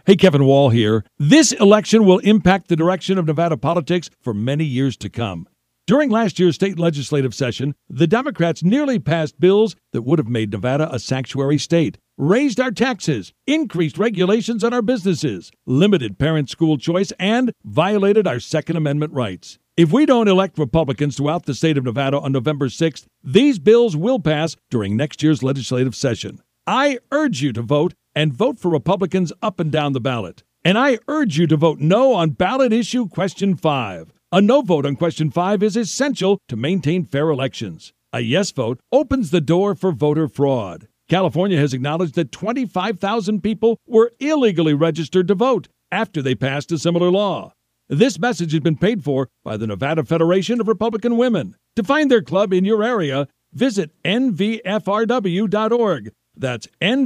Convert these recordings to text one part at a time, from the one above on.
Hey, Kevin Wall here. This election will impact the direction of Nevada politics for many years to come. During last year's state legislative session, the Democrats nearly passed bills that would have made Nevada a sanctuary state, raised our taxes, increased regulations on our businesses, limited parent school choice, and violated our Second Amendment rights. If we don't elect Republicans throughout the state of Nevada on November 6th, these bills will pass during next year's legislative session. I urge you to vote and vote for Republicans up and down the ballot. And I urge you to vote no on ballot issue question 5. A no vote on question 5 is essential to maintain fair elections. A yes vote opens the door for voter fraud. California has acknowledged that 25,000 people were illegally registered to vote after they passed a similar law. This message has been paid for by the Nevada Federation of Republican Women. To find their club in your area, visit nvfrw.org. That's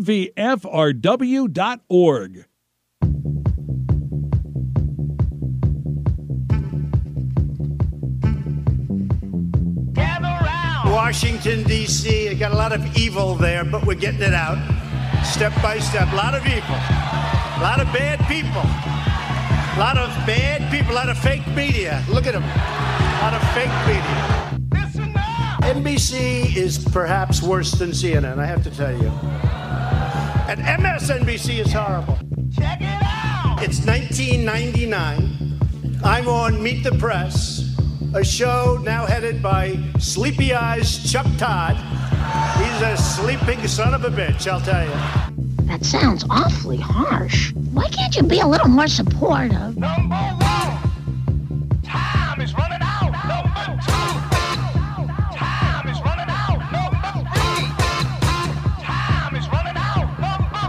nvfrw.org. Washington, D.C. Got a lot of evil there, but we're getting it out step by step. A lot of evil. A lot of bad people. A lot of bad people. A lot of fake media. Look at them. A lot of fake media. NBC is perhaps worse than CNN, I have to tell you. And MSNBC is horrible. Check it out! It's 1999. I'm on Meet the Press, a show now headed by Sleepy Eyes Chuck Todd. He's a sleeping son of a bitch, I'll tell you. That sounds awfully harsh. Why can't you be a little more supportive? Number 1, time is running out. Number 2, time is running out. Number 3, time is running out. Number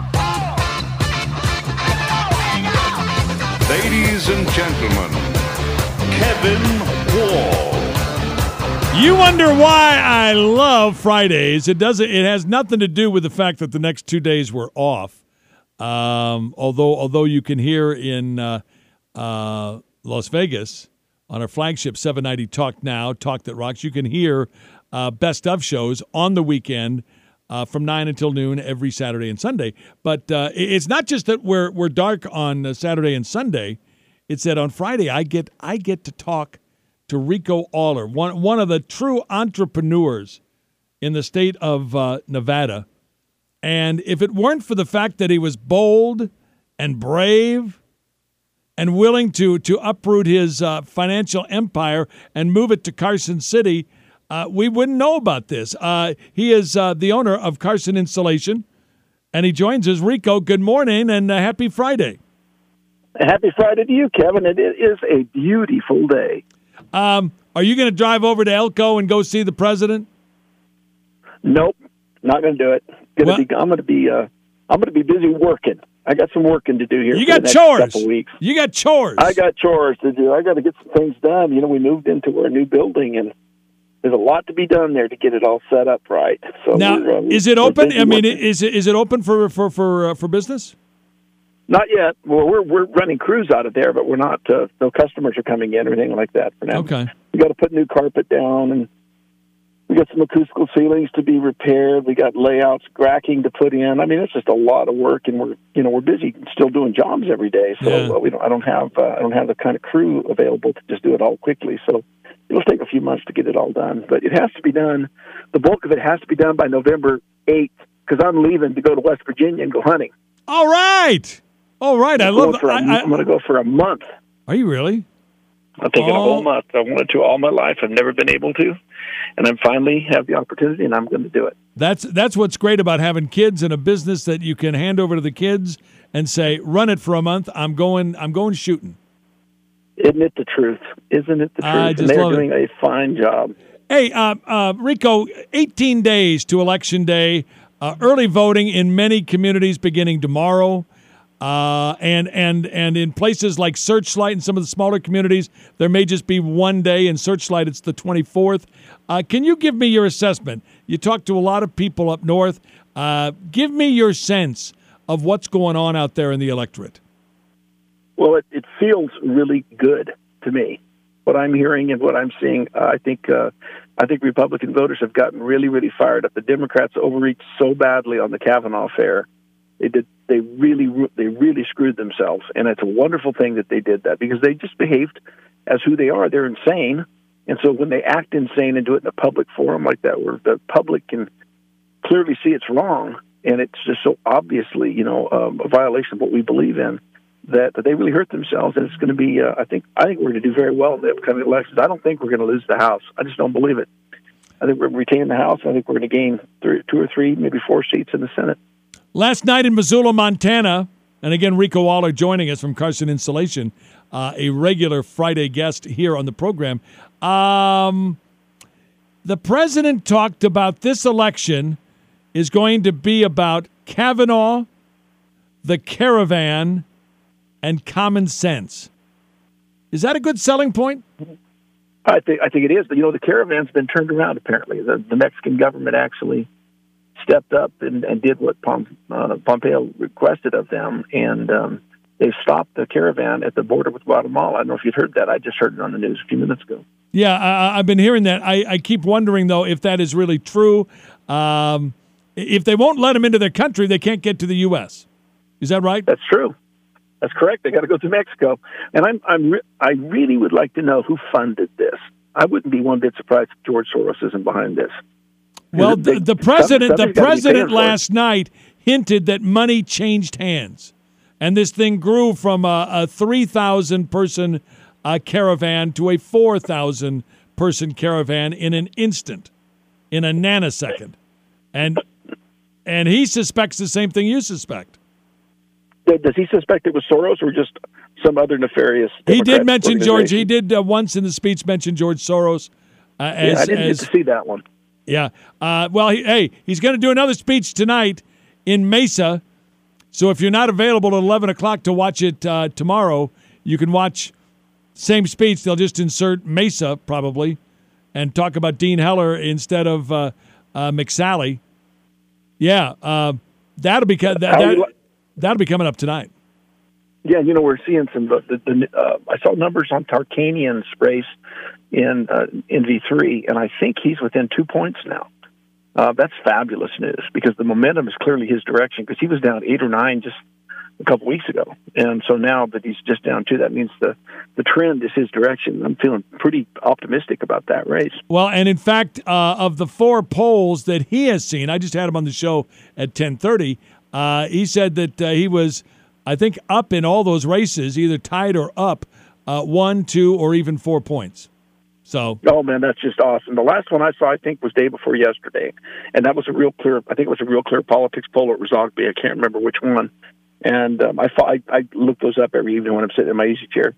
4. Ladies and gentlemen, Kevin Wall. You wonder why I love Fridays. It has nothing to do with the fact that the next 2 days were off. Although you can hear in Las Vegas on our flagship 790 Talk Now, Talk That Rocks, you can hear best of shows on the weekend from 9 until noon every Saturday and Sunday. But it's not just that we're dark on Saturday and Sunday. It's that on Friday I get to talk to Rico Aller, one of the true entrepreneurs in the state of Nevada. And if it weren't for the fact that he was bold and brave and willing to uproot his financial empire and move it to Carson City, we wouldn't know about this. He is the owner of Carson Insulation, and he joins us. Rico, good morning and happy Friday. Happy Friday to you, Kevin. It is a beautiful day. Are you going to drive over to Elko and go see the president? Nope, not going to do it. I'm going to be busy working. I got some working to do here. You for got the next chores. Couple weeks. You got chores. I got chores to do. I got to get some things done. You know, we moved into our new building, and there's a lot to be done there to get it all set up right. So now, is it open? I mean, is it open for business? Not yet. Well, we're running crews out of there, but we're not. No customers are coming in or anything like that for now. Okay. We got to put new carpet down, and we got some acoustical ceilings to be repaired. We got layouts, cracking to put in. I mean, it's just a lot of work, and we're busy still doing jobs every day. So I don't have the kind of crew available to just do it all quickly. So it'll take a few months to get it all done, but it has to be done. The bulk of it has to be done by November 8th because I'm leaving to go to West Virginia and go hunting. All right. I love it. I'm going to go for a month. Are you really? I'm taking a whole month. I wanted to all my life. I've never been able to, and I finally have the opportunity, and I'm going to do it. That's what's great about having kids and a business that you can hand over to the kids and say, "Run it for a month. I'm going shooting." Isn't it the truth? Isn't it the truth? I just and they're love doing a fine job. Hey, Rico, 18 days to Election Day. Early voting in many communities beginning tomorrow. And in places like Searchlight and some of the smaller communities, there may just be one day. In Searchlight, it's the 24th. Can you give me your assessment? You talk to a lot of people up north. Give me your sense of what's going on out there in the electorate. Well, it feels really good to me. What I'm hearing and what I'm seeing, I think Republican voters have gotten really, really fired up. The Democrats overreached so badly on the Kavanaugh affair. They did they really screwed themselves. And it's a wonderful thing that they did that, because they just behaved as who they are. They're insane. And so when they act insane and do it in a public forum like that, where the public can clearly see it's wrong, and it's just so obviously, a violation of what we believe in, that they really hurt themselves. And it's going to be, I think we're going to do very well in the upcoming elections. I don't think we're going to lose the House. I just don't believe it. I think we're going to retain the House. I think we're going to gain 2 or 3, maybe 4 seats in the Senate. Last night in Missoula, Montana, and again, Rico Waller joining us from Carson Insulation, a regular Friday guest here on the program. The president talked about this election is going to be about Kavanaugh, the caravan, and common sense. Is that a good selling point? I think it is. But, the caravan's been turned around, apparently. The Mexican government actually stepped up and did what Pompeo requested of them, and they've stopped the caravan at the border with Guatemala. I don't know if you've heard that. I just heard it on the news a few minutes ago. Yeah, I've been hearing that. I keep wondering, though, if that is really true. If they won't let them into their country, they can't get to the U.S. Is that right? That's true. That's correct. They got to go through Mexico. And I really would like to know who funded this. I wouldn't be one bit surprised if George Soros isn't behind this. Well, the president last night hinted that money changed hands, and this thing grew from a 3,000-person caravan to a 4,000-person caravan in an instant, in a nanosecond, and he suspects the same thing you suspect. Does he suspect it was Soros or just some other nefarious? He did mention George. He did once in the speech mention George Soros. I didn't get to see that one. Yeah. Well, he's going to do another speech tonight in Mesa. So if you're not available at 11 o'clock to watch it tomorrow, you can watch same speech. They'll just insert Mesa probably and talk about Dean Heller instead of McSally. Yeah. That'll be coming up tonight. Yeah, we're seeing some. I saw numbers on Tarkanian's race in V3, and I think he's within 2 points now. That's fabulous news, because the momentum is clearly his direction, because he was down 8 or 9 just a couple weeks ago. And so now that he's just down 2, that means the trend is his direction. I'm feeling pretty optimistic about that race. Well, and in fact, of the 4 polls that he has seen, I just had him on the show at 10:30, he said that he was, I think, up in all those races, either tied or up 1, 2, or even 4 points. So, oh man, that's just awesome. The last one I saw, I think, was day before yesterday, and that was a real clear. I think it was a real clear politics poll at Rosogby. I can't remember which one. And I look those up every evening when I'm sitting in my easy chair,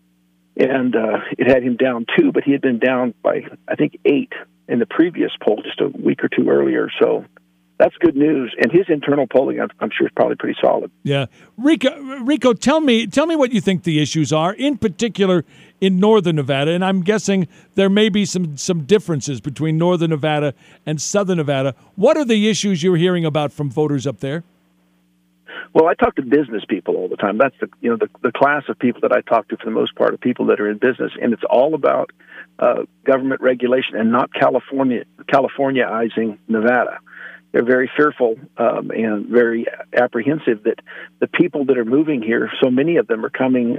and it had him down 2, but he had been down by, I think, 8 in the previous poll just a week or 2 earlier. So that's good news. And his internal polling, I'm sure, is probably pretty solid. Yeah, Rico, tell me what you think the issues are, in particular in northern Nevada. And I'm guessing there may be some differences between northern Nevada and southern Nevada. What are the issues you're hearing about from voters up there? Well, I talk to business people all the time. That's the class of people that I talk to for the most part, are people that are in business, and it's all about government regulation and not Californiaizing Nevada. They're very fearful and very apprehensive that the people that are moving here, so many of them are coming,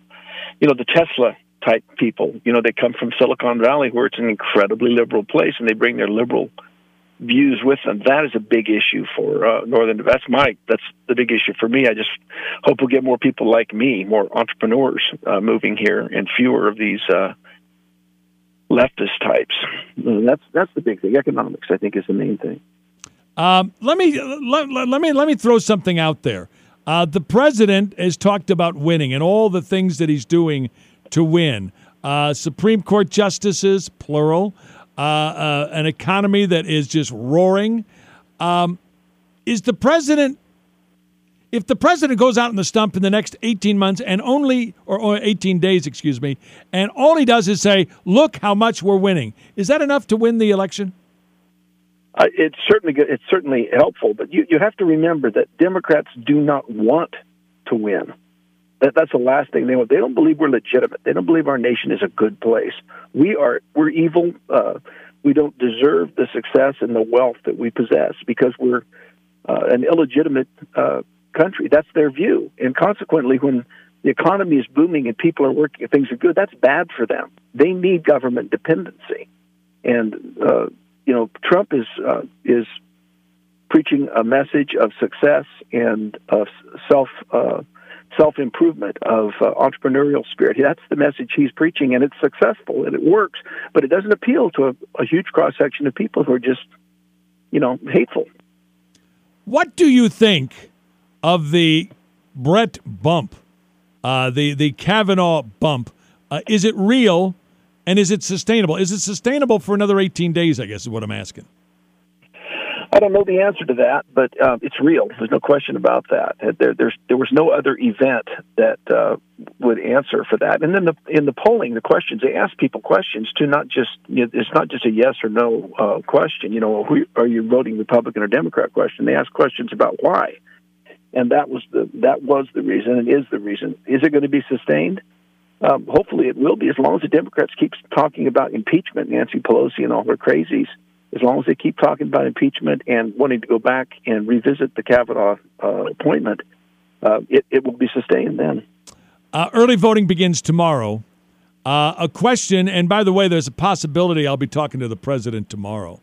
the Tesla-type people. They come from Silicon Valley, where it's an incredibly liberal place, and they bring their liberal views with them. That is a big issue for Northern Nevada. That's the big issue for me. I just hope we'll get more people like me, more entrepreneurs moving here, and fewer of these leftist types. That's the big thing. Economics, I think, is the main thing. Let me throw something out there. The president has talked about winning and all the things that he's doing to win. Supreme Court justices, plural. An economy that is just roaring. If the president goes out in the stump in the next 18 months and or 18 days, and all he does is say, "Look how much we're winning," is that enough to win the election? It's certainly good. It's certainly helpful, but you have to remember that Democrats do not want to win. That's the last thing they want. They don't believe we're legitimate. They don't believe our nation is a good place. We're evil. We don't deserve the success and the wealth that we possess because we're an illegitimate country. That's their view. And consequently, when the economy is booming and people are working and things are good, that's bad for them. They need government dependency. And, Trump is preaching a message of success and of self-improvement, of entrepreneurial spirit. That's the message he's preaching, and it's successful, and it works. But it doesn't appeal to a huge cross-section of people who are just, hateful. What do you think of the Brett bump, the Kavanaugh bump? Is it real, and is it sustainable? Is it sustainable for another 18 days, I guess is what I'm asking. I don't know the answer to that, but it's real. There's no question about that. There was no other event that would answer for that. And then in the polling, the questions, they ask people questions to not just, it's not just a yes or no question, who, are you voting Republican or Democrat question. They ask questions about why. And that was the reason and is the reason. Is it going to be sustained? Hopefully it will be, as long as the Democrats keep talking about impeachment, Nancy Pelosi and all her crazies. As long as they keep talking about impeachment and wanting to go back and revisit the Kavanaugh appointment, it will be sustained then. Early voting begins tomorrow. A question, and by the way, there's a possibility I'll be talking to the president tomorrow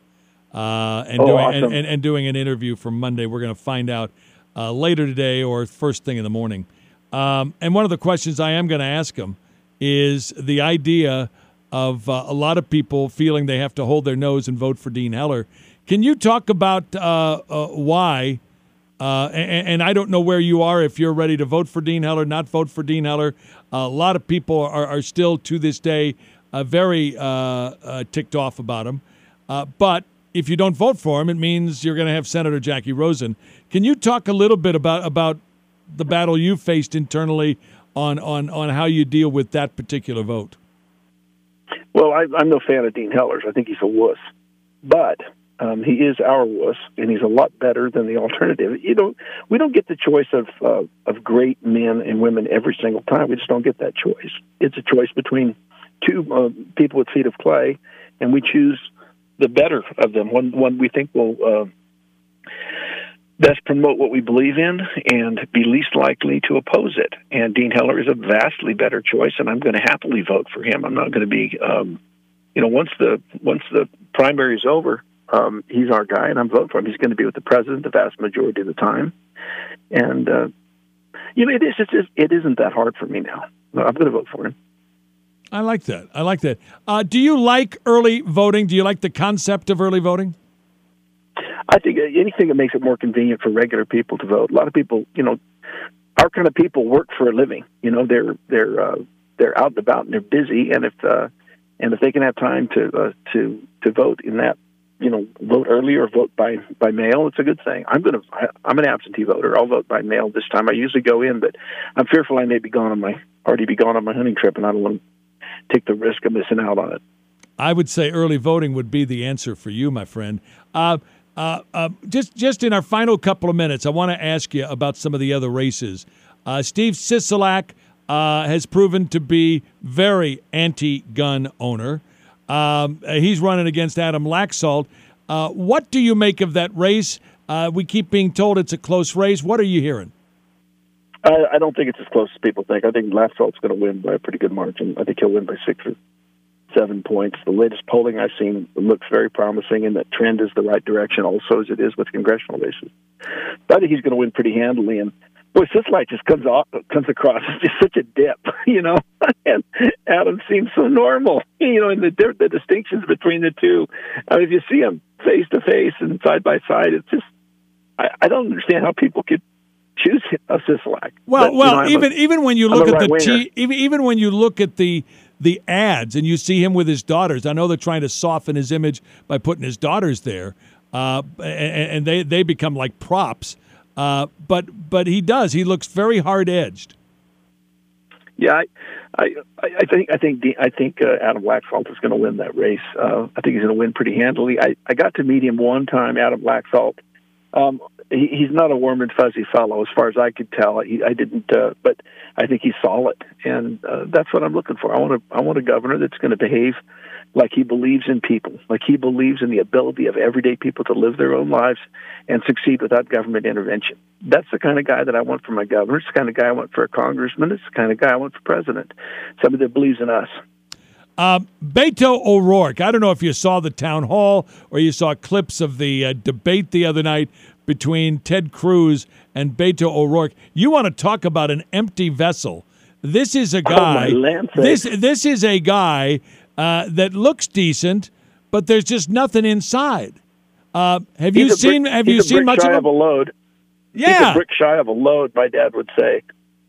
and doing an interview for Monday. We're going to find out later today or first thing in the morning. And one of the questions I am going to ask him is the idea of a lot of people feeling they have to hold their nose and vote for Dean Heller. Can you talk about why? And I don't know where you are, if you're ready to vote for Dean Heller, not vote for Dean Heller. A lot of people are still, to this day, very ticked off about him. But if you don't vote for him, it means you're going to have Senator Jackie Rosen. Can you talk a little bit about the battle you faced internally on how you deal with that particular vote? Well, I'm no fan of Dean Heller's. I think he's a wuss. But he is our wuss, and he's a lot better than the alternative. We don't get the choice of great men and women every single time. We just don't get that choice. It's a choice between two people with feet of clay, and we choose the better of them, one we think will best promote what we believe in and be least likely to oppose it. And Dean Heller is a vastly better choice, and I'm going to happily vote for him. I'm not going to be, once the primary is over, he's our guy, and I'm voting for him. He's going to be with the president the vast majority of the time. And, it isn't that hard for me now. I'm going to vote for him. I like that. Do you like early voting? Do you like the concept of early voting? I think anything that makes it more convenient for regular people to vote. A lot of people, our kind of people work for a living. They're out and about and they're busy, and if they can have time to vote in that, vote early or vote by mail, it's a good thing. I'm an absentee voter. I'll vote by mail this time. I usually go in, but I'm fearful I may already be gone on my hunting trip, and I don't want to take the risk of missing out on it. I would say early voting would be the answer for you, my friend. Just in our final couple of minutes, I want to ask you about some of the other races. Steve Sisolak has proven to be very anti-gun owner. He's running against Adam Laxalt. What do you make of that race? We keep being told it's a close race. What are you hearing? I don't think it's as close as people think. I think Laxalt's going to win by a pretty good margin. I think he'll win by 6 or 7 points. The latest polling I've seen looks very promising, and that trend is the right direction also, as it is with congressional races. But I think he's going to win pretty handily. And boy, Sisolak just comes across as just such a dip, and Adam seems so normal, and the distinctions between the two. I mean, if you see them face to face and side by side, it's just, I don't understand how people could choose Sisolak. Well, even when you look at even when you look at the ads and you see him with his daughters, I know they're trying to soften his image by putting his daughters there, and they become like props. But he does. He looks very hard edged. Yeah, I think Adam Laxalt is going to win that race. I think he's going to win pretty handily. I got to meet him one time, Adam Laxalt. He's not a warm and fuzzy fellow, as far as I could tell. I didn't, but I think he's solid, and that's what I'm looking for. I want a governor that's going to behave like he believes in people, like he believes in the ability of everyday people to live their own lives and succeed without government intervention. That's the kind of guy that I want for my governor. It's the kind of guy I want for a congressman. It's the kind of guy I want for president. Somebody that believes in us. Beto O'Rourke, I don't know if you saw the town hall or you saw clips of the debate the other night between Ted Cruz and Beto O'Rourke. You want to talk about an empty vessel. This is a guy. This is a guy that looks decent, but there's just nothing inside. Have you seen much of him? He's a brick shy of a load. Yeah, he's a brick shy of a load. My dad would say.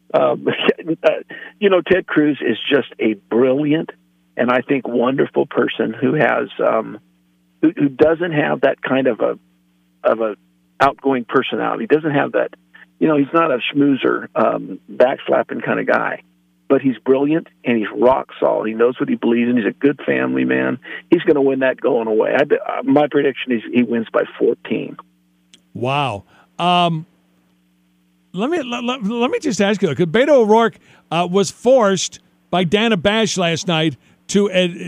Ted Cruz is just a brilliant and I think wonderful person who has who doesn't have that kind of a outgoing personality. He doesn't have that. He's not a schmoozer, backslapping kind of guy. But he's brilliant, and he's rock solid. He knows what he believes in. He's a good family man. He's going to win that going away. My prediction is he wins by 14. Wow. Let me just ask you, because Beto O'Rourke was forced by Dana Bash last night to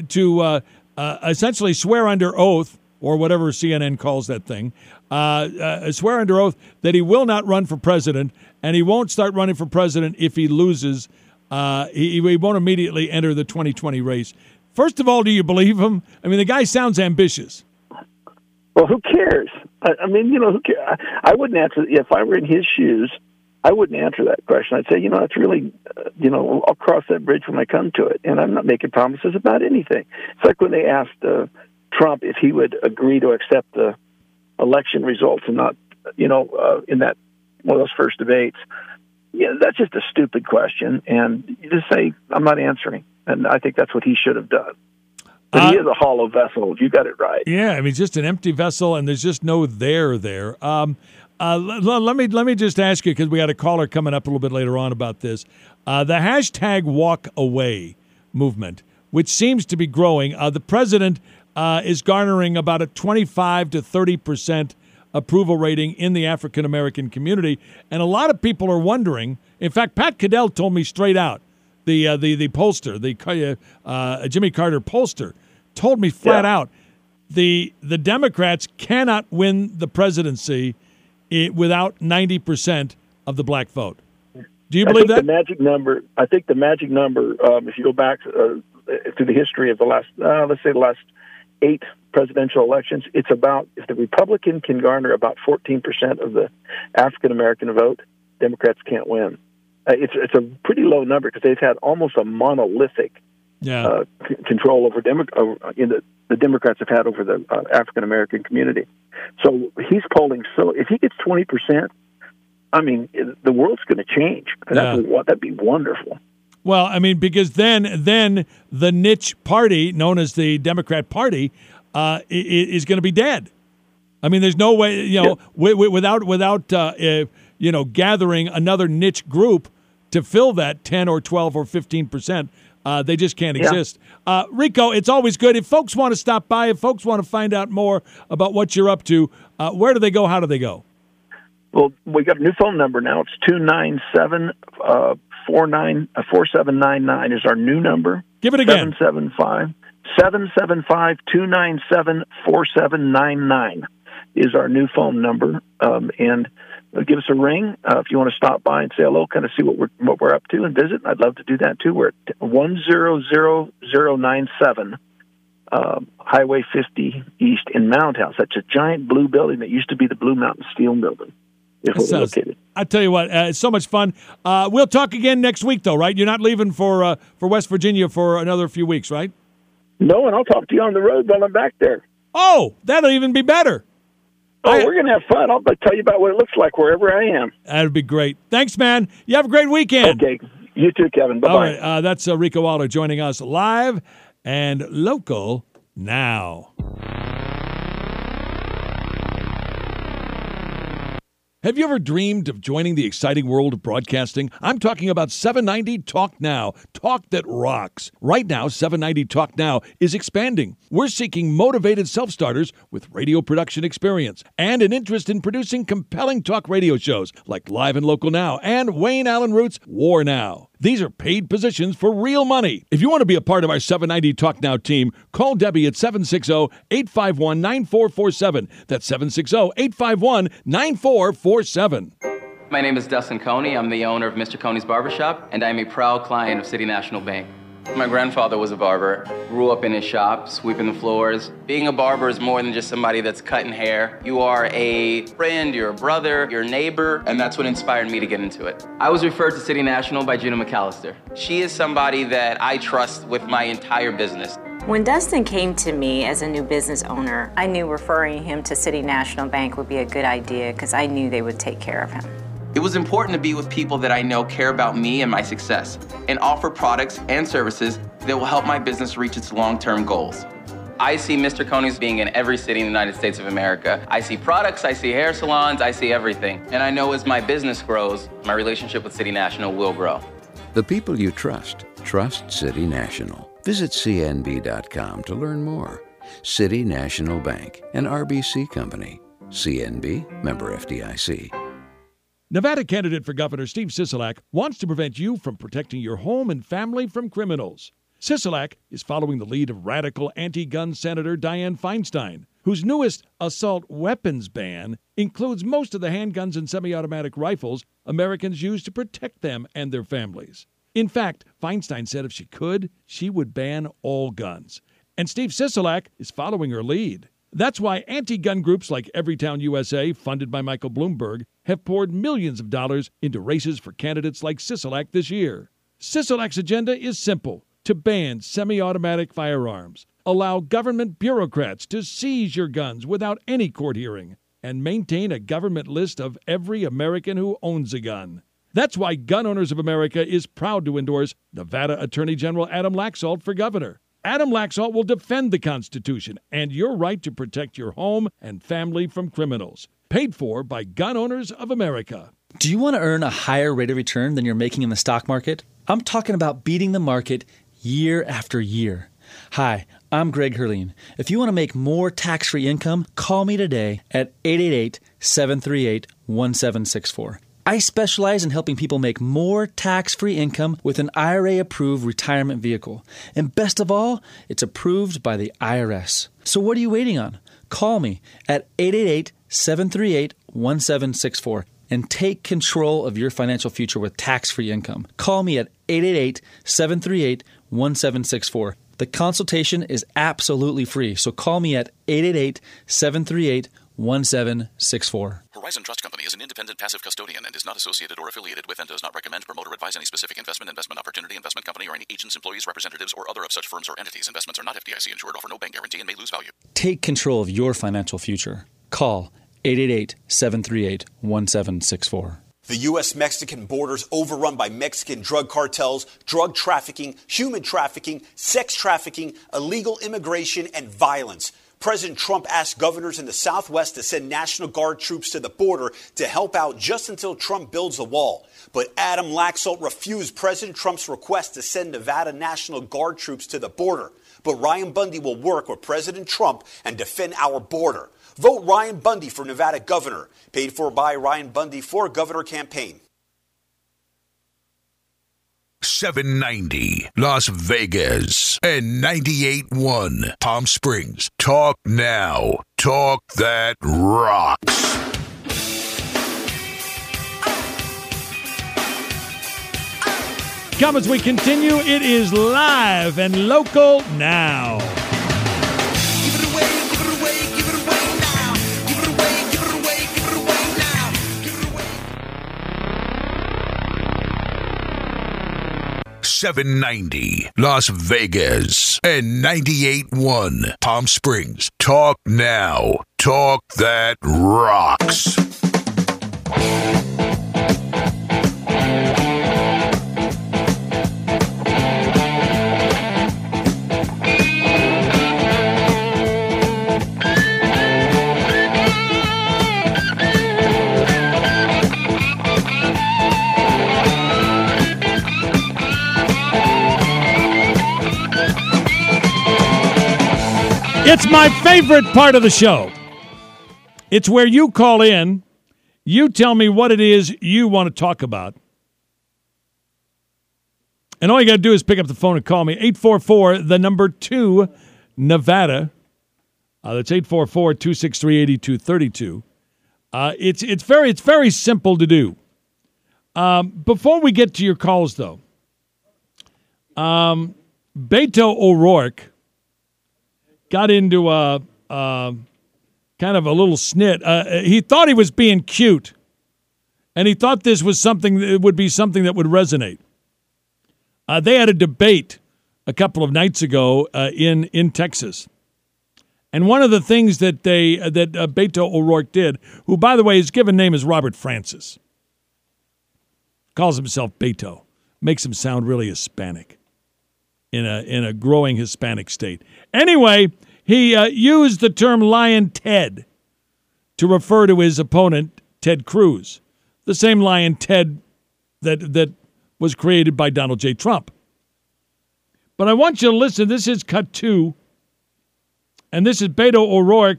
essentially swear under oath, or whatever CNN calls that thing, swear under oath that he will not run for president, and he won't start running for president if he loses. He won't immediately enter the 2020 race. First of all, do you believe him? I mean, the guy sounds ambitious. Well, who cares? Who cares? I wouldn't answer. If I were in his shoes, I wouldn't answer that question. I'd say, it's really, I'll cross that bridge when I come to it. And I'm not making promises about anything. It's like when they asked Trump if he would agree to accept the election results and not, in that one of those first debates. Yeah, that's just a stupid question, and you just say, I'm not answering. And I think that's what he should have done. But he is a hollow vessel. You got it right. Yeah, just an empty vessel, and there's just no there there. Let me just ask you, because we got a caller coming up a little bit later on about this. The hashtag walk away movement, which seems to be growing. The president is garnering about a 25 to 30% approval rating in the African-American community. And a lot of people are wondering, in fact, Pat Caddell told me straight out, the pollster, Jimmy Carter pollster, told me flat out, the Democrats cannot win the presidency without 90% of the black vote. Do you believe that? I think the magic number, if you go back to the history of the last, let's say the last 8 presidential elections, it's about, if the Republican can garner about 14% of the African-American vote, Democrats can't win. It's a pretty low number because they've had almost a monolithic control over the Democrats have had over the African-American community. So he's polling. So if he gets 20%, the world's going to change. That'd be wonderful. Well, because then the niche party, known as the Democrat Party, is going to be dead. There's no way, without gathering another niche group to fill that 10 or 12 or 15%. They just can't exist. Rico, it's always good. If folks want to stop by, if folks want to find out more about what you're up to, where do they go? How do they go? Well, we got a new phone number now. It's 297-4799 is our new number. Give it again. 775-297-4799 is our new phone number. And give us a ring if you want to stop by and say hello, kind of see what we're up to and visit. I'd love to do that too. We're at 100097 Highway 50 East in Mound House. That's a giant blue building that used to be the Blue Mountain Steel Building. Located. I tell you what, it's so much fun. We'll talk again next week, though, right? You're not leaving for West Virginia for another few weeks, right? No, and I'll talk to you on the road while I'm back there. Oh, that'll even be better. We're going to have fun. I'll tell you about what it looks like wherever I am. That'd be great. Thanks, man. You have a great weekend. Okay. You too, Kevin. Bye-bye. All right, that's Rico Waller joining us live and local now. Have you ever dreamed of joining the exciting world of broadcasting? I'm talking about 790 Talk Now, talk that rocks. Right now, 790 Talk Now is expanding. We're seeking motivated self-starters with radio production experience and an interest in producing compelling talk radio shows like Live and Local Now and Wayne Allen Root's War Now. These are paid positions for real money. If you want to be a part of our 790 Talk Now team, call Debbie at 760-851-9447. That's 760-851-9447. My name is Dustin Coney. I'm the owner of Mr. Coney's Barbershop, and I'm a proud client of City National Bank. My grandfather was a barber, grew up in his shop, sweeping the floors. Being a barber is more than just somebody that's cutting hair. You are a friend, you're a brother, you're a neighbor, and that's what inspired me to get into it. I was referred to City National by Gina McAllister. She is somebody that I trust with my entire business. When Dustin came to me as a new business owner, I knew referring him to City National Bank would be a good idea because I knew they would take care of him. It was important to be with people that I know care about me and my success and offer products and services that will help my business reach its long-term goals. I see Mr. Coney's being in every city in the United States of America. I see products, I see hair salons, I see everything. And I know as my business grows, my relationship with City National will grow. The people you trust City National. Visit cnb.com to learn more. City National Bank, an RBC company. CNB, member FDIC. Nevada candidate for governor Steve Sisolak wants to prevent you from protecting your home and family from criminals. Sisolak is following the lead of radical anti-gun Senator Dianne Feinstein, whose newest assault weapons ban includes most of the handguns and semi-automatic rifles Americans use to protect them and their families. In fact, Feinstein said if she could, she would ban all guns. And Steve Sisolak is following her lead. That's why anti-gun groups like Everytown USA, funded by Michael Bloomberg, have poured millions of dollars into races for candidates like Sisolak this year. Sisolak's agenda is simple: to ban semi-automatic firearms, allow government bureaucrats to seize your guns without any court hearing, and maintain a government list of every American who owns a gun. That's why Gun Owners of America is proud to endorse Nevada Attorney General Adam Laxalt for governor. Adam Laxalt will defend the Constitution and your right to protect your home and family from criminals. Paid for by Gun Owners of America. Do you want to earn a higher rate of return than you're making in the stock market? I'm talking about beating the market year after year. Hi, I'm Greg Herleen. If you want to make more tax-free income, call me today at 888-738-1764. I specialize in helping people make more tax-free income with an IRA-approved retirement vehicle. And best of all, it's approved by the IRS. So what are you waiting on? Call me at 888-738-1764 and take control of your financial future with tax-free income. Call me at 888-738-1764. The consultation is absolutely free, so call me at 888-738-1764. Horizon Trust Company is an independent passive custodian and is not associated or affiliated with and does not recommend, promote, or advise any specific investment opportunity, investment company, or any agents, employees, representatives, or other of such firms or entities. Investments are not FDIC insured, offer no bank guarantee, and may lose value. Take control of your financial future. Call 888-738-1764. The U.S.-Mexican border is overrun by Mexican drug cartels, drug trafficking, human trafficking, sex trafficking, illegal immigration, and violence. President Trump asked governors in the Southwest to send National Guard troops to the border to help out just until Trump builds the wall. But Adam Laxalt refused President Trump's request to send Nevada National Guard troops to the border. But Ryan Bundy will work with President Trump and defend our border. Vote Ryan Bundy for Nevada governor. Paid for by Ryan Bundy for Governor campaign. 790 Las Vegas and 98.1 Palm Springs. Talk now. Talk that rocks. Come as we continue, it is live and local now. 790 Las Vegas and 98.1 Palm Springs. Talk now. Talk that rocks. It's my favorite part of the show. It's where you call in, you tell me what it is you want to talk about. And all you got to do is pick up the phone and call me. 844-2 Nevada. That's 844-263-8232. It's very simple to do. Before we get to your calls, though, Beto O'Rourke got into a kind of a little snit. He thought he was being cute, and he thought this was something that would be something that would resonate. They had a debate a couple of nights ago in Texas. And one of the things that Beto O'Rourke did, who, by the way, his given name is Robert Francis, calls himself Beto, makes him sound really Hispanic in a growing Hispanic state. Anyway, he used the term Lion Ted to refer to his opponent, Ted Cruz, the same Lion Ted that was created by Donald J. Trump. But I want you to listen. This is cut 2. And this is Beto O'Rourke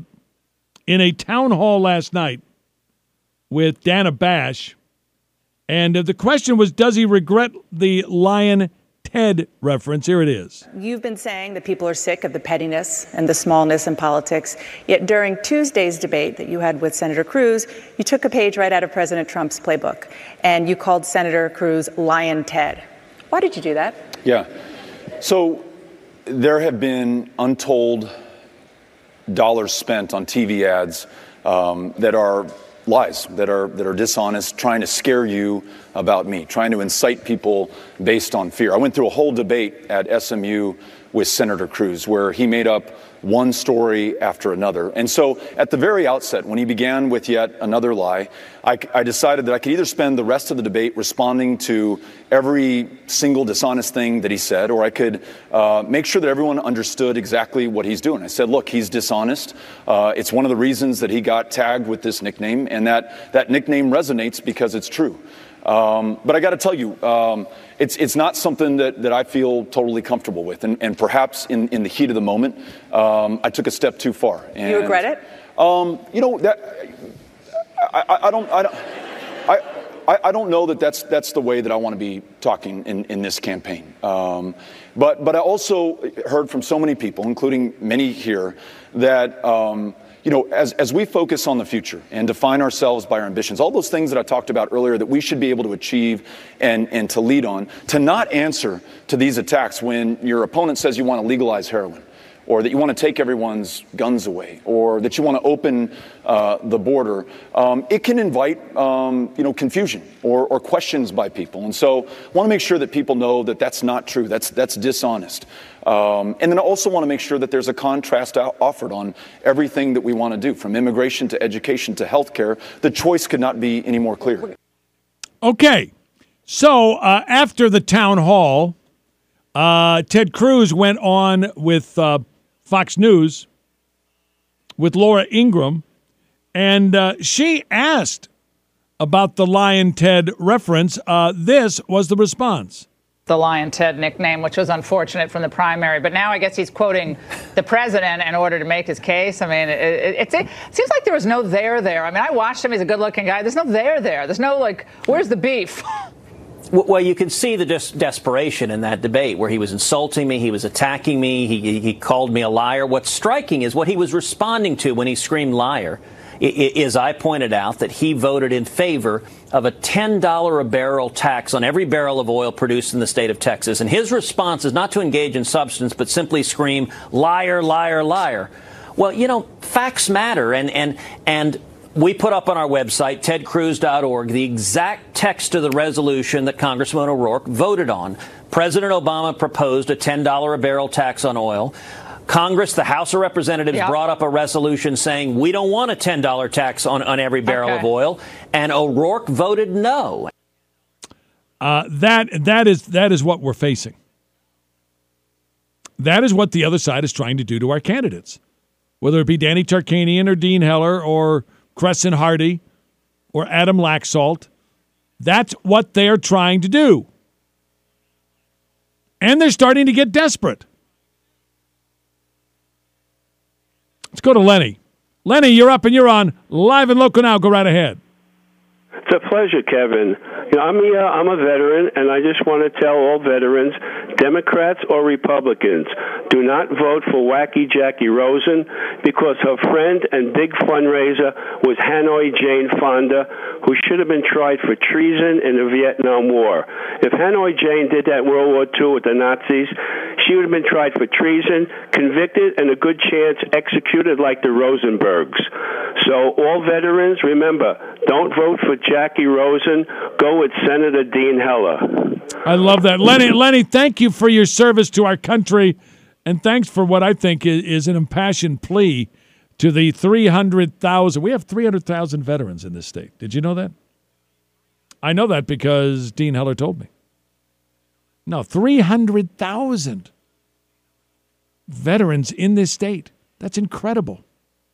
in a town hall last night with Dana Bash. And the question was, does he regret the Lion Ted reference? Here it is. You've been saying that people are sick of the pettiness and the smallness in politics. Yet during Tuesday's debate that you had with Senator Cruz, you took a page right out of President Trump's playbook, and you called Senator Cruz Lion Ted. Why did you do that? Yeah. So there have been untold dollars spent on TV ads that are lies, that are dishonest, trying to scare you about me, trying to incite people based on fear. I went through a whole debate at SMU with Senator Cruz where he made up one story after another. And so at the very outset, when he began with yet another lie, I decided that I could either spend the rest of the debate responding to every single dishonest thing that he said, or I could make sure that everyone understood exactly what he's doing. I said, look, he's dishonest. It's one of the reasons that he got tagged with this nickname, and that nickname resonates because it's true. But I got to tell you, it's not something that I feel totally comfortable with. And perhaps in the heat of the moment, I took a step too far. And, you regret it? I don't know that that's the way that I want to be talking in this campaign. But I also heard from so many people, including many here, that as we focus on the future and define ourselves by our ambitions, all those things that I talked about earlier that we should be able to achieve and to lead on, to not answer to these attacks when your opponent says you want to legalize heroin, or that you want to take everyone's guns away, or that you want to open the border, it can invite confusion or questions by people. And so I want to make sure that people know that that's not true. That's dishonest. And then I also want to make sure that there's a contrast offered on everything that we want to do, from immigration to education to healthcare. The choice could not be any more clear. Okay. So after the town hall, Ted Cruz went on with Fox News with Laura Ingraham, and she asked about the Lion Ted reference. This was the response. The Lion Ted nickname, which was unfortunate from the primary, but now I guess he's quoting the president in order to make his case. I mean, it seems like there was no there there. I mean, I watched him. He's a good-looking guy. There's no there there. There's no, where's the beef? Well, you can see the desperation in that debate where he was insulting me, he was attacking me, he called me a liar. What's striking is what he was responding to when he screamed liar is, I pointed out, that he voted in favor of a $10 a barrel tax on every barrel of oil produced in the state of Texas. And his response is not to engage in substance, but simply scream, liar, liar, liar. Well, facts matter, and we put up on our website, tedcruz.org, the exact text of the resolution that Congressman O'Rourke voted on. President Obama proposed a $10 a barrel tax on oil. Congress, the House of Representatives, brought up a resolution saying we don't want a $10 tax on every barrel of oil, and O'Rourke voted no. That is what we're facing. That is what the other side is trying to do to our candidates, whether it be Danny Tarkanian or Dean Heller or Crescent Hardy or Adam Laxalt. That's what they're trying to do. And they're starting to get desperate. Let's go to Lenny. Lenny, you're up and you're on live and local now. Go right ahead. It's a pleasure, Kevin. I'm a veteran, and I just want to tell all veterans, Democrats or Republicans, do not vote for wacky Jackie Rosen because her friend and big fundraiser was Hanoi Jane Fonda, who should have been tried for treason in the Vietnam War. If Hanoi Jane did that in World War II with the Nazis, she would have been tried for treason, convicted, and a good chance executed like the Rosenbergs. So all veterans, remember, don't vote for Jackie Rosen. Go with Senator Dean Heller. I love that. Lenny, thank you for your service to our country, and thanks for what I think is an impassioned plea to the 300,000. We have 300,000 veterans in this state. Did you know that? I know that because Dean Heller told me. No, 300,000 veterans in this state. That's incredible.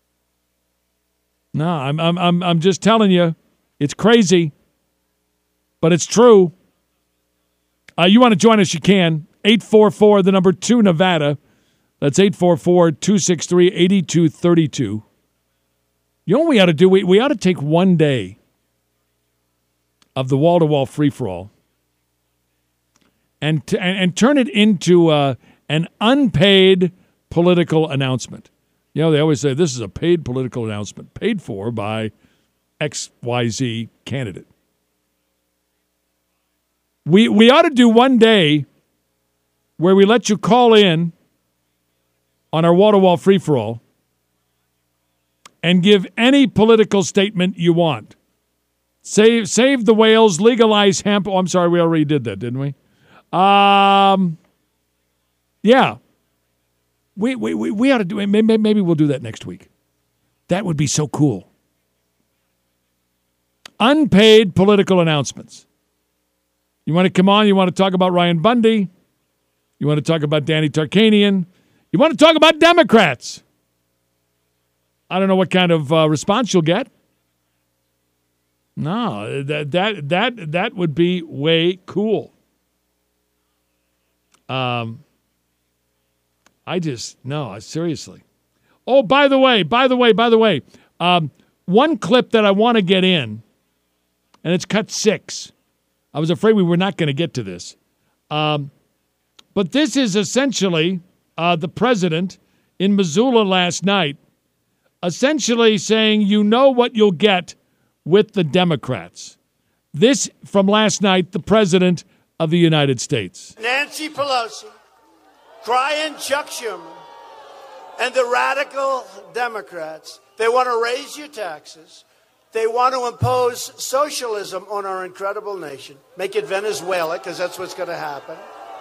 No, I'm just telling you, it's crazy, but it's true. You want to join us, you can. 844, the number 2, Nevada. That's 844-263-8232. You know what we ought to do? We ought to take one day of the wall-to-wall free-for-all and turn it into an unpaid political announcement. You know, they always say this is a paid political announcement, paid for by XYZ candidate. We ought to do one day where we let you call in on our wall-to-wall free-for-all and give any political statement you want. Save the whales, legalize hemp. Oh, I'm sorry, we already did that, didn't we? Yeah. We ought to do it. Maybe we'll do that next week. That would be so cool. Unpaid political announcements. You want to come on? You want to talk about Ryan Bundy? You want to talk about Danny Tarkanian? You want to talk about Democrats? I don't know what kind of response you'll get. No, that would be way cool. Seriously. Oh, by the way, one clip that I want to get in, and it's cut 6. I was afraid we were not going to get to this. But this is essentially the president in Missoula last night, essentially saying, you know what you'll get with the Democrats. This from last night, the president of the United States. Nancy Pelosi, crying Chuck Schumer, and the radical Democrats, they want to raise your taxes. They want to impose socialism on our incredible nation, make it Venezuela, because that's what's going to happen.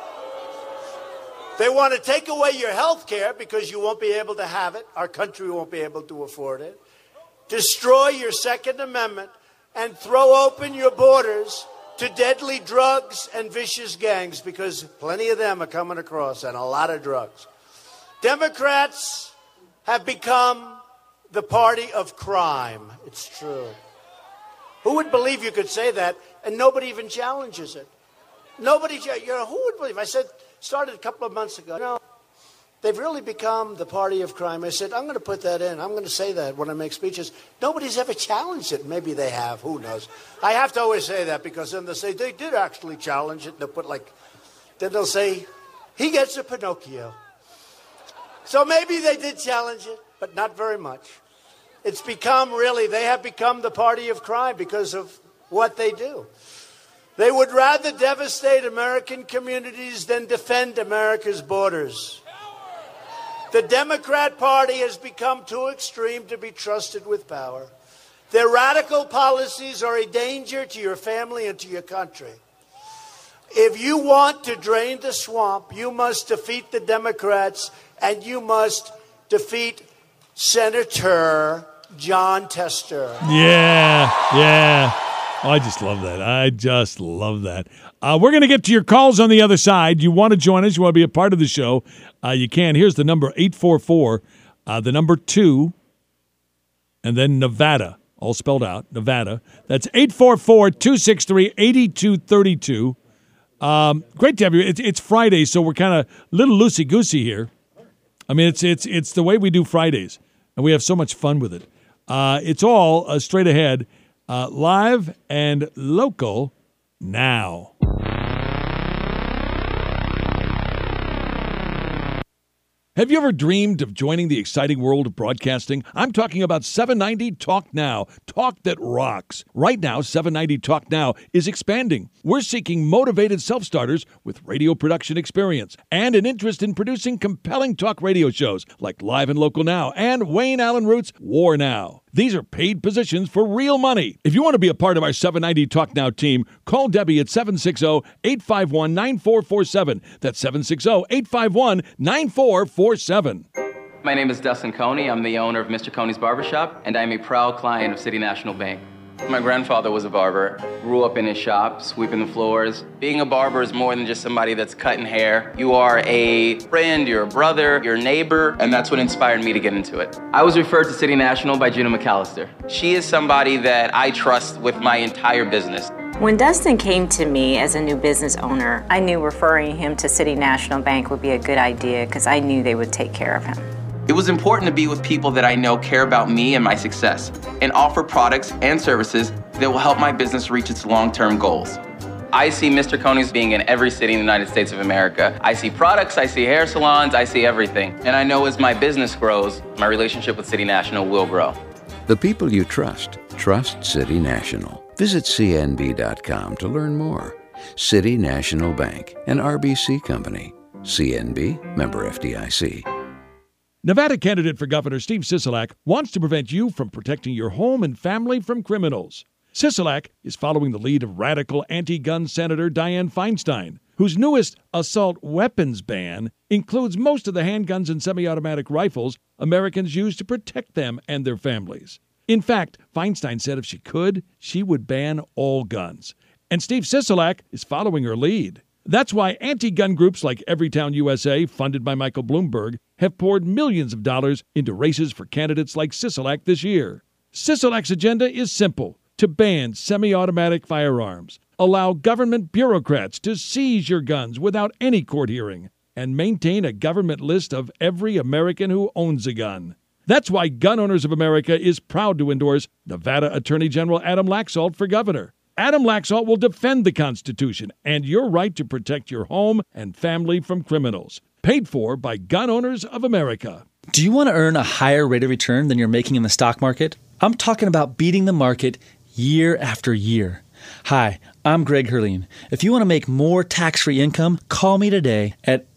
They want to take away your health care because you won't be able to have it. Our country won't be able to afford it. Destroy your Second Amendment and throw open your borders to deadly drugs and vicious gangs, because plenty of them are coming across, and a lot of drugs. Democrats have become the party of crime. It's true. Who would believe you could say that and nobody even challenges it? Nobody, who would believe? I said, started a couple of months ago. They've really become the party of crime. I said, I'm going to put that in. I'm going to say that when I make speeches. Nobody's ever challenged it. Maybe they have. Who knows? I have to always say that, because then they'll say they did actually challenge it. They'll put then they'll say, he gets a Pinocchio. So maybe they did challenge it, but not very much. It's become they have become the party of crime because of what they do. They would rather devastate American communities than defend America's borders. The Democrat Party has become too extreme to be trusted with power. Their radical policies are a danger to your family and to your country. If you want to drain the swamp, you must defeat the Democrats, and you must defeat Senator Jon Tester. Yeah. Oh, I just love that. We're going to get to your calls on the other side. You want to join us? You want to be a part of the show? You can. Here's the number, 844, the number 2, and then Nevada, all spelled out, Nevada. That's 844-263-8232. Great to have you. It's Friday, so we're kind of a little loosey-goosey here. I mean, it's the way we do Fridays. and we have so much fun with it. It's all straight ahead, live and local now. Have you ever dreamed of joining the exciting world of broadcasting? I'm talking about 790 Talk Now, talk that rocks. Right now, 790 Talk Now is expanding. We're seeking motivated self-starters with radio production experience and an interest in producing compelling talk radio shows like Live and Local Now and Wayne Allen Root's War Now. These are paid positions for real money. If you want to be a part of our 790 Talk Now team, call Debbie at 760-851-9447. That's 760-851-9447. My name is Dustin Coney. I'm the owner of Mr. Coney's Barbershop, and I'm a proud client of City National Bank. My grandfather was a barber, grew up in his shop, sweeping the floors. Being a barber is more than just somebody that's cutting hair. You are a friend, you're a brother, you're a neighbor, and that's what inspired me to get into it. I was referred to City National by Gina McAllister. She is somebody that I trust with my entire business. When Dustin came to me as a new business owner, I knew referring him to City National Bank would be a good idea because I knew they would take care of him. It was important to be with people that I know care about me and my success and offer products and services that will help my business reach its long-term goals. I see Mr. Coney's being in every city in the United States of America. I see products, I see hair salons, I see everything. And I know as my business grows, my relationship with City National will grow. The people you trust City National. Visit cnb.com to learn more. City National Bank, an RBC company. CNB, member FDIC. Nevada candidate for governor Steve Sisolak wants to prevent you from protecting your home and family from criminals. Sisolak is following the lead of radical anti-gun Senator Dianne Feinstein, whose newest assault weapons ban includes most of the handguns and semi-automatic rifles Americans use to protect them and their families. In fact, Feinstein said if she could, she would ban all guns. And Steve Sisolak is following her lead. That's why anti-gun groups like Everytown USA, funded by Michael Bloomberg, have poured millions of dollars into races for candidates like Sisolak this year. Sisolak's agenda is simple: to ban semi-automatic firearms, allow government bureaucrats to seize your guns without any court hearing, and maintain a government list of every American who owns a gun. That's why Gun Owners of America is proud to endorse Nevada Attorney General Adam Laxalt for governor. Adam Laxalt will defend the Constitution and your right to protect your home and family from criminals. Paid for by Gun Owners of America. Do you want to earn a higher rate of return than you're making in the stock market? I'm talking about beating the market year after year. Hi, I'm Greg Herleen. If you want to make more tax-free income, call me today at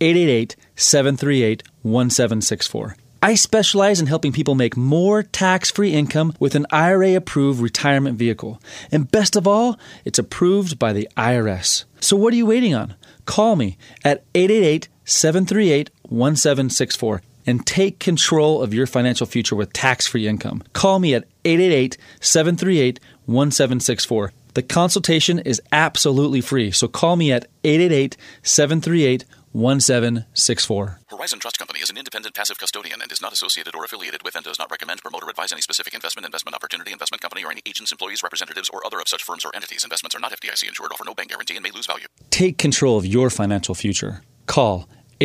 888-738-1764. I specialize in helping people make more tax-free income with an IRA-approved retirement vehicle. And best of all, it's approved by the IRS. So what are you waiting on? Call me at 888-738-1764 and take control of your financial future with tax-free income. Call me at 888-738-1764. The consultation is absolutely free, so call me at 888-738-1764. Horizon Trust Company is an independent passive custodian and is not associated or affiliated with and does not recommend, promote, or advise any specific investment opportunity, investment company, or any agents, employees, representatives, or other of such firms or entities. Investments are not FDIC insured, offer no bank guarantee, and may lose value. Take control of your financial future. Call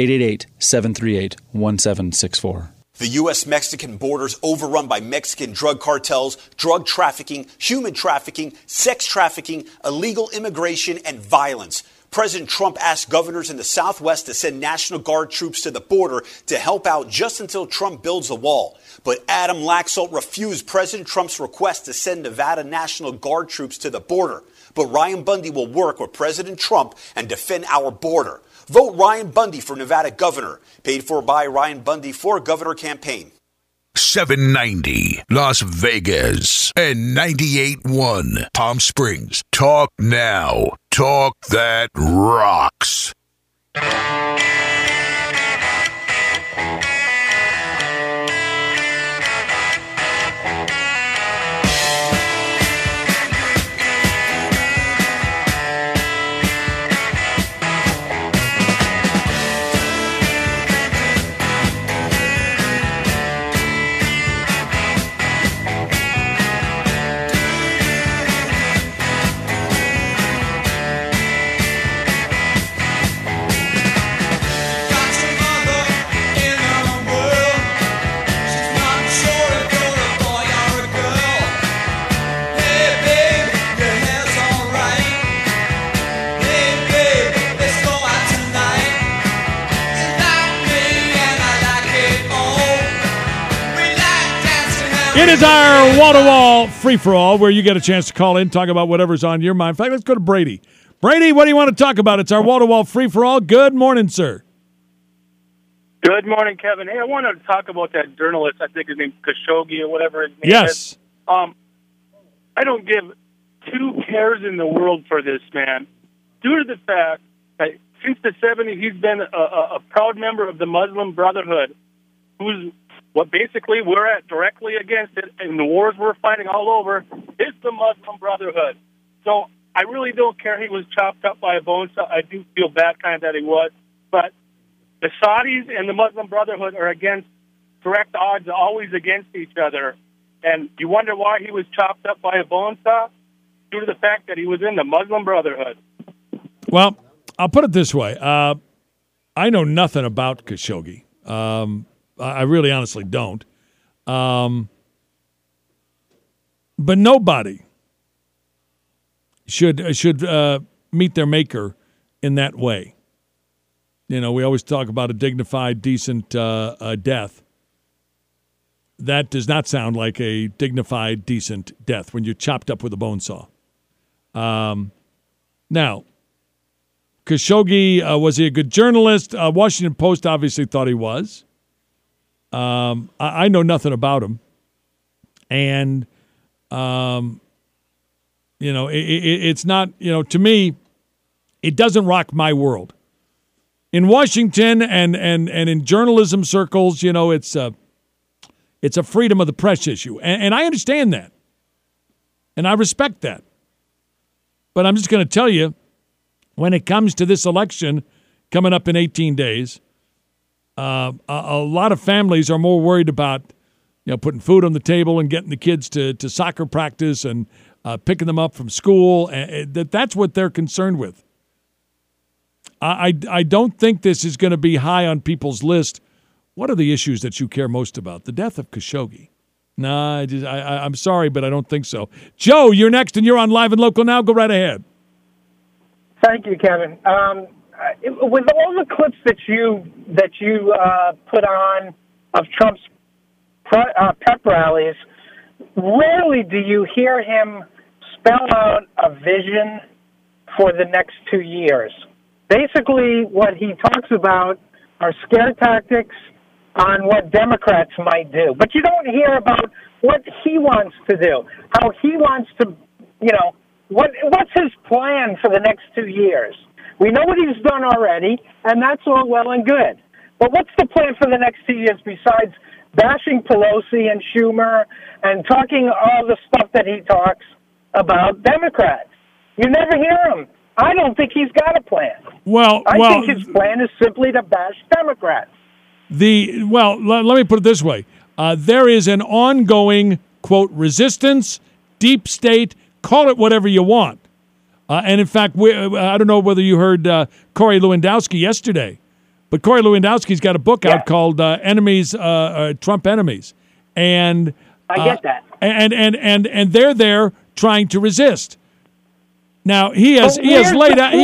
888-738-1764. The U.S.-Mexican border is overrun by Mexican drug cartels, drug trafficking, human trafficking, sex trafficking, illegal immigration, and violence. President Trump asked governors in the Southwest to send National Guard troops to the border to help out just until Trump builds a wall. But Adam Laxalt refused President Trump's request to send Nevada National Guard troops to the border. But Ryan Bundy will work with President Trump and defend our border. Vote Ryan Bundy for Nevada governor. Paid for by Ryan Bundy for Governor campaign. 790 Las Vegas and 98.1 Palm Springs. Talk now. Talk that rocks. It is our wall-to-wall free-for-all where you get a chance to call in, talk about whatever's on your mind. In fact, let's go to Brady. Brady, what do you want to talk about? It's our wall-to-wall free-for-all. Good morning, sir. Good morning, Kevin. Hey, I wanted to talk about that journalist. I think his name's Khashoggi or whatever his name is. I don't give two cares in the world for this man, due to the fact that since the 70s he's been a proud member of the Muslim Brotherhood, who's what basically we're at directly against it, and the wars we're fighting all over is the Muslim Brotherhood. So I really don't care he was chopped up by a bone saw. I do feel bad kind of that he was, but the Saudis and the Muslim Brotherhood are against direct odds, always against each other. And you wonder why he was chopped up by a bone saw? Due to the fact that he was in the Muslim Brotherhood. Well, I'll put it this way. I know nothing about Khashoggi. I really honestly don't. But nobody should meet their maker in that way. You know, we always talk about a dignified, decent death. That does not sound like a dignified, decent death when you're chopped up with a bone saw. Now, Khashoggi, was he a good journalist? Washington Post obviously thought he was. I know nothing about him. And, it's not, to me, it doesn't rock my world. In Washington and in journalism circles, it's a freedom of the press issue. And I understand that. And I respect that. But I'm just going to tell you, when it comes to this election coming up in 18 days, a lot of families are more worried about, putting food on the table and getting the kids to soccer practice and picking them up from school. That's what they're concerned with. I don't think this is going to be high on people's list. What are the issues that you care most about? The death of Khashoggi. Nah, I'm sorry, but I don't think so. Joe, you're next, and you're on Live and Local now. Go right ahead. Thank you, Kevin. With all the clips that you put on of Trump's pep rallies, rarely do you hear him spell out a vision for the next 2 years. Basically, what he talks about are scare tactics on what Democrats might do. But you don't hear about what he wants to do, how he wants to, what's his plan for the next 2 years. We know what he's done already, and that's all well and good. But what's the plan for the next 2 years besides bashing Pelosi and Schumer and talking all the stuff that he talks about Democrats? You never hear him. I don't think he's got a plan. I think his plan is simply to bash Democrats. Let me put it this way. There is an ongoing, quote, resistance, deep state, call it whatever you want. And in fact, I don't know whether you heard Corey Lewandowski yesterday, but Corey Lewandowski's got a book out called Enemies, Trump Enemies. And I get that. And they're there trying to resist. Now, he has laid out.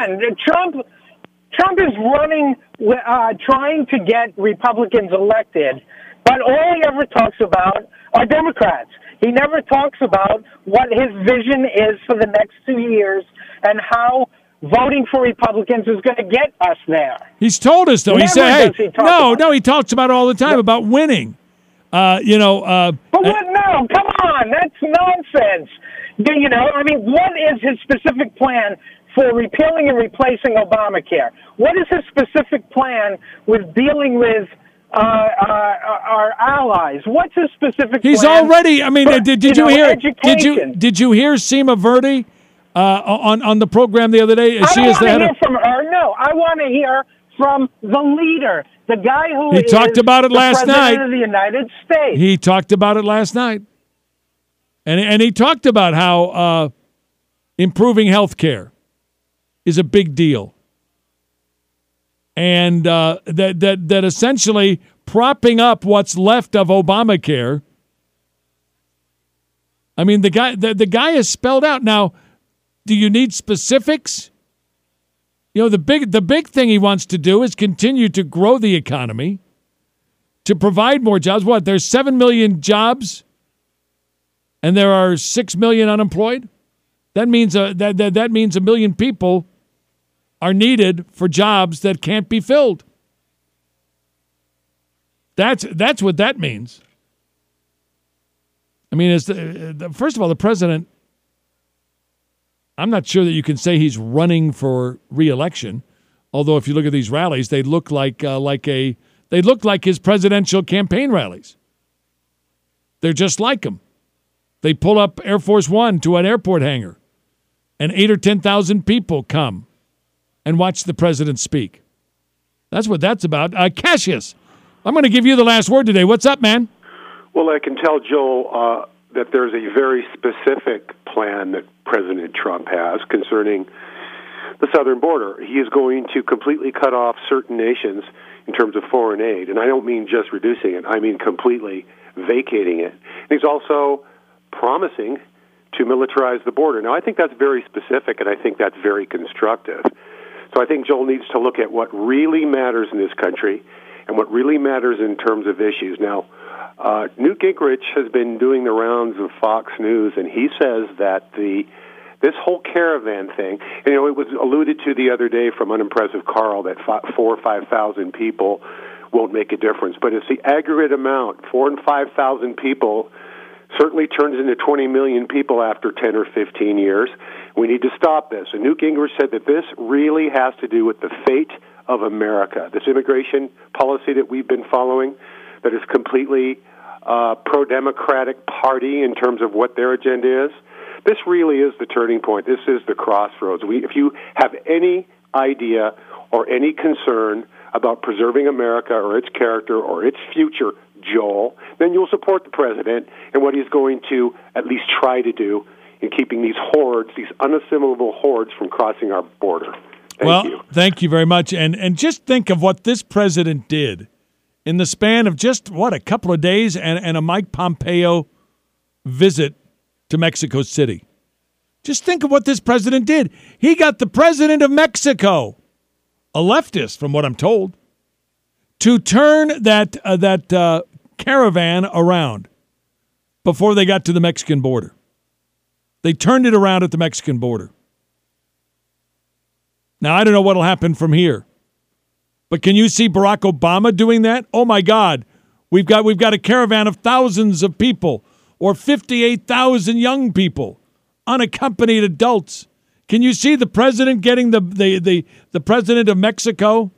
Trump is running, trying to get Republicans elected, but all he ever talks about are Democrats. He never talks about what his vision is for the next 2 years and how voting for Republicans is going to get us there. He's told us, though. He said, he talks about it all the time, about winning. But what? No, come on. That's nonsense. What is his specific plan for repealing and replacing Obamacare? What is his specific plan with dealing with our allies? What's his specific plan? He's already. Did you hear? Education? Did you hear Seema Verdi on the program the other day? I don't want to hear from her. No, I want to hear from the leader, the guy who he talked about it last night. President of the United States. He talked about it last night, and he talked about how improving health care is a big deal. And that essentially propping up what's left of Obamacare. I mean, the guy is spelled out. Now, do you need specifics? The big thing he wants to do is continue to grow the economy, to provide more jobs. What? There's 7 million jobs and there are 6 million unemployed, that means that means 1 million people are needed for jobs that can't be filled. That's what that means. I mean, first of all, the president, I'm not sure that you can say he's running for re-election, although if you look at these rallies, they look like his presidential campaign rallies. They're just like him. They pull up Air Force One to an airport hangar, and 8,000 or 10,000 people come and watch the president speak. That's what that's about. Cassius, I'm going to give you the last word today. What's up, man? Well, I can tell Joel that there's a very specific plan that President Trump has concerning the southern border. He is going to completely cut off certain nations in terms of foreign aid, and I don't mean just reducing it. I mean completely vacating it. And he's also promising to militarize the border. Now, I think that's very specific, and I think that's very constructive. So I think Joel needs to look at what really matters in this country and what really matters in terms of issues. Now, Newt Gingrich has been doing the rounds of Fox News, and he says that this whole caravan thing, and, it was alluded to the other day from Unimpressive Carl that 4,000 or 5,000 people won't make a difference. But it's the aggregate amount, 4,000 and 5,000 people, certainly turns into 20 million people after 10 or 15 years. We need to stop this. And Newt Gingrich said that this really has to do with the fate of America. This immigration policy that we've been following that is completely pro-democratic party in terms of what their agenda is, this really is the turning point. This is the crossroads. If you have any idea or any concern about preserving America or its character or its future, Joel, then you'll support the president and what he's going to at least try to do in keeping these hordes, these unassimilable hordes, from crossing our border. Thank you very much. And just think of what this president did in the span of just, a couple of days and a Mike Pompeo visit to Mexico City. Just think of what this president did. He got the president of Mexico, a leftist from what I'm told, to turn that caravan around before they got to the Mexican border. They turned it around at the Mexican border. Now, I don't know what will happen from here, but can you see Barack Obama doing that? Oh, my God. We've got a caravan of thousands of people, or 58,000 young people, unaccompanied adults. Can you see the president getting the president of Mexico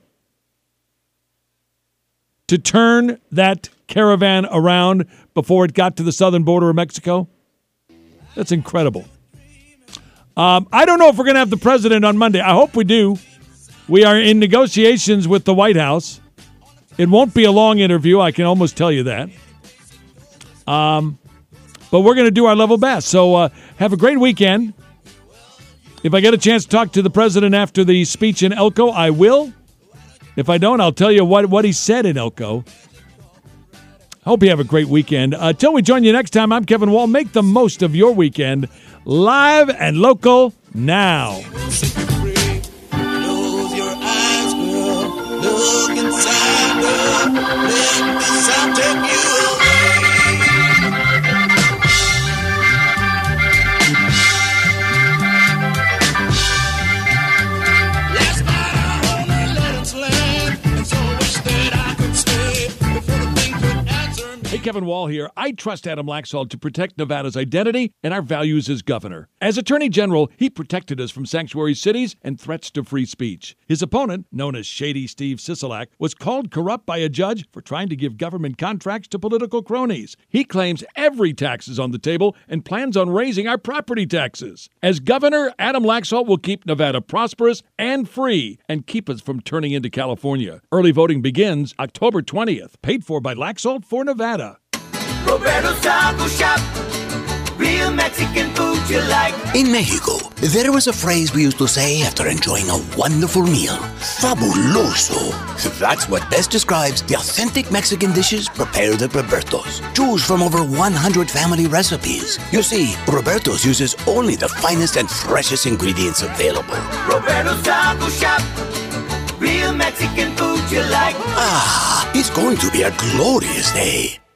to turn that caravan around before it got to the southern border of Mexico? That's incredible. I don't know if we're going to have the president on Monday. I hope we do. We are in negotiations with the White House. It won't be a long interview. I can almost tell you that. But we're going to do our level best. So have a great weekend. If I get a chance to talk to the president after the speech in Elko, I will. If I don't, I'll tell you what he said in Elko. Hope you have a great weekend. Till we join you next time, I'm Kevin Wall. Make the most of your weekend. Live and local now. Hey, Kevin Wall here. I trust Adam Laxalt to protect Nevada's identity and our values as governor. As Attorney General, he protected us from sanctuary cities and threats to free speech. His opponent, known as Shady Steve Sisolak, was called corrupt by a judge for trying to give government contracts to political cronies. He claims every tax is on the table and plans on raising our property taxes. As governor, Adam Laxalt will keep Nevada prosperous and free and keep us from turning into California. Early voting begins October 20th. Paid for by Laxalt for Nevada. Roberto's Taco Shop. Real Mexican food you like. In Mexico, there was a phrase we used to say after enjoying a wonderful meal. Fabuloso. That's what best describes the authentic Mexican dishes prepared at Roberto's. Choose from over 100 family recipes. You see, Roberto's uses only the finest and freshest ingredients available. Roberto's Taco Shop. Real Mexican food you like. Ah, it's going to be a glorious day.